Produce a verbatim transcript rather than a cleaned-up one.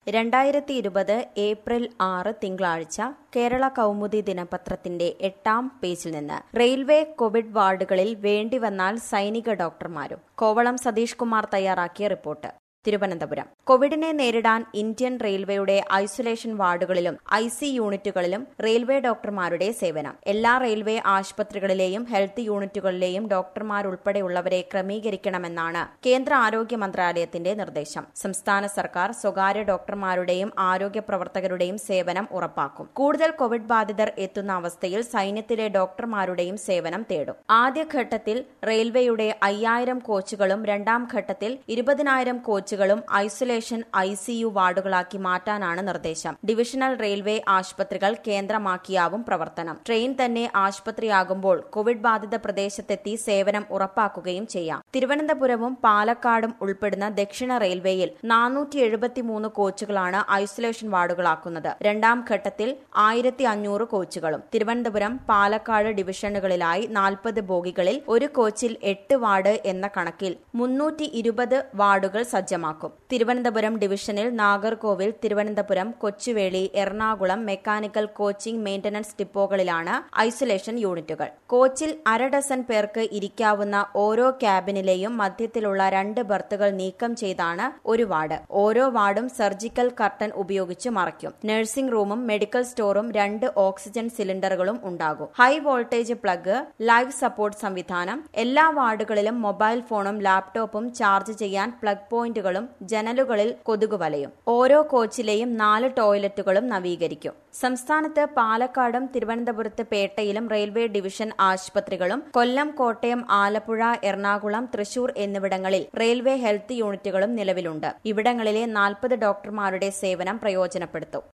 രണ്ടായിരത്തി ഇരുപത് ഏപ്രിൽ ആറ് തിങ്കളാഴ്ച കേരള കൗമുദി ദിനപത്രത്തിന്റെ എട്ടാം പേജിൽ നിന്ന് റെയിൽവേ കോവിഡ് വാർഡുകളിൽ വേണ്ടിവന്നാൽ സൈനിക ഡോക്ടർമാരും. കോവളം സതീഷ് കുമാർ തയ്യാറാക്കിയ റിപ്പോർട്ട്. തിരുവനന്തപുരം. കോവിഡിനെ നേരിടാൻ ഇന്ത്യൻ റെയിൽവേയുടെ ഐസൊലേഷൻ വാർഡുകളിലും ഐ സി യൂണിറ്റുകളിലും റെയിൽവേ ഡോക്ടർമാരുടെ സേവനം. എല്ലാ റെയിൽവേ ആശുപത്രികളിലെയും ഹെൽത്ത് യൂണിറ്റുകളിലെയും ഡോക്ടർമാരുൾപ്പെടെയുള്ളവരെ ക്രമീകരിക്കണമെന്നാണ് കേന്ദ്ര ആരോഗ്യ മന്ത്രാലയത്തിന്റെ നിർദ്ദേശം. സംസ്ഥാന സർക്കാർ സ്വകാര്യ ഡോക്ടർമാരുടെയും ആരോഗ്യ പ്രവർത്തകരുടെയും സേവനം ഉറപ്പാക്കും. കൂടുതൽ കോവിഡ് ബാധിതർ എത്തുന്ന അവസ്ഥയിൽ സൈന്യത്തിലെ ഡോക്ടർമാരുടെയും സേവനം തേടും. ആദ്യഘട്ടത്തിൽ റെയിൽവേയുടെ അയ്യായിരം കോച്ചുകളും രണ്ടാം ഘട്ടത്തിൽ ഇരുപതിനായിരം കോച്ച് ും ഐസൊലേഷൻ ഐ സി യു വാർഡുകളാക്കി മാറ്റാനാണ് നിർദ്ദേശം. ഡിവിഷണൽ റെയിൽവേ ആശുപത്രികൾ കേന്ദ്രമാക്കിയാവും പ്രവർത്തനം. ട്രെയിൻ തന്നെ ആശുപത്രിയാകുമ്പോൾ കോവിഡ് ബാധിത പ്രദേശത്തെത്തി സേവനം ഉറപ്പാക്കുകയും ചെയ്യാം. തിരുവനന്തപുരവും പാലക്കാടും ഉൾപ്പെടുന്ന ദക്ഷിണ റെയിൽവേയിൽ നാനൂറ്റി എഴുപത്തിമൂന്ന് കോച്ചുകളാണ് ഐസൊലേഷൻ വാർഡുകളാക്കുന്നത്. രണ്ടാം ഘട്ടത്തിൽ ആയിരത്തി അഞ്ഞൂറ് കോച്ചുകളും. തിരുവനന്തപുരം പാലക്കാട് ഡിവിഷനുകളിലായി നാൽപ്പത് ബോഗികളിൽ ഒരു കോച്ചിൽ എട്ട് വാർഡ് എന്ന കണക്കിൽ മുന്നൂറ്റി ഇരുപത് വാർഡുകൾ സജ്ജമാക്കും. തിരുവനന്തപുരം ഡിവിഷനിൽ Nagercoil, Thiruvananthapuram, Kochuveli, Ernakulam mechanical coaching maintenance ഡിപ്പോകളിലാണ് ഐസൊലേഷൻ യൂണിറ്റുകൾ. കോച്ചിൽ അര ഡസൻ പേർക്ക് ഇരിക്കാവുന്ന ഓരോ ക്യാബിനിലെയും മധ്യത്തിലുള്ള രണ്ട് ബർത്തുകൾ നീക്കം ചെയ്താണ് ഒരു വാർഡ്. ഓരോ വാർഡും സർജിക്കൽ കർട്ടൻ ഉപയോഗിച്ച് മറയ്ക്കും. നഴ്സിംഗ് റൂമും മെഡിക്കൽ സ്റ്റോറും രണ്ട് ഓക്സിജൻ സിലിണ്ടറുകളും ഉണ്ടാകും. High voltage plug, life support സംവിധാനം. എല്ലാ വാർഡുകളിലും മൊബൈൽ ഫോണും ലാപ്ടോപ്പും ചാർജ് ചെയ്യാൻ പ്ലഗ് പോയിന്റുകളും ജനലുകളിൽ കൊതുക് വലയും. ഓരോ കോച്ചിലെയും നാല് ടോയ്ലറ്റുകളും നവീകരിക്കും. സംസ്ഥാനത്ത് പാലക്കാടും തിരുവനന്തപുരത്ത് പേട്ടയിലും റെയിൽവേ ഡിവിഷൻ ആശുപത്രികളും കൊല്ലം, കോട്ടയം, ആലപ്പുഴ, എറണാകുളം, തൃശൂർ എന്നിവിടങ്ങളിൽ റെയിൽവേ ഹെൽത്ത് യൂണിറ്റുകളും നിലവിലുണ്ട്. ഇവിടങ്ങളിലെ നാൽപ്പത് ഡോക്ടർമാരുടെ സേവനം പ്രയോജനപ്പെടുത്തും.